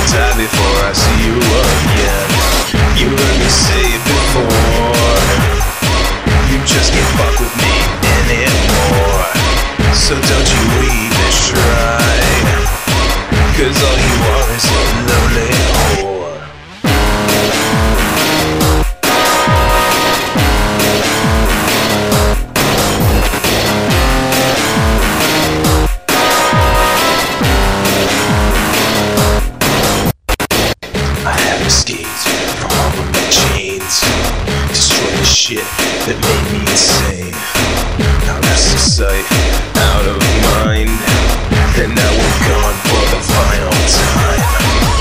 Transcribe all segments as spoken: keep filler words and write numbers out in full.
die before I see you again. You heard me say it before, you just can't fuck with me anymore. So don't you even try, cause all you are is a lonely whore. Escaped from all of my chains, destroyed the shit that made me insane. Now that's the sight, out of mind, and now we're gone for the final time.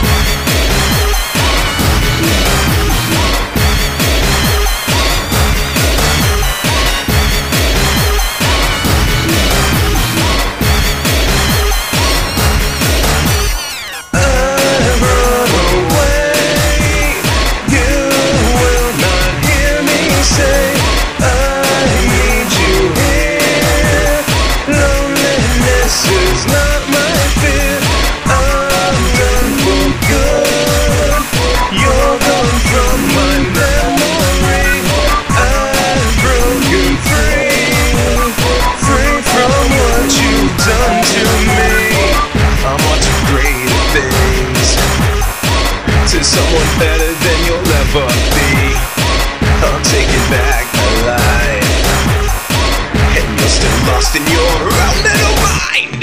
To someone better than you'll ever be. I'm taking back my life, and you're still lost in your own little mind.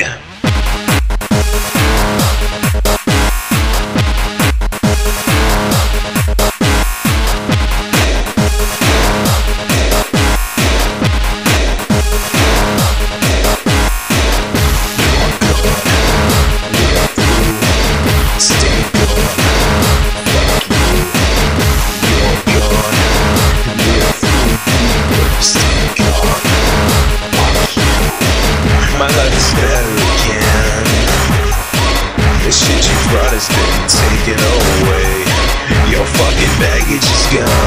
My life is better again. The shit you brought has been taken away. Your fucking baggage is gone.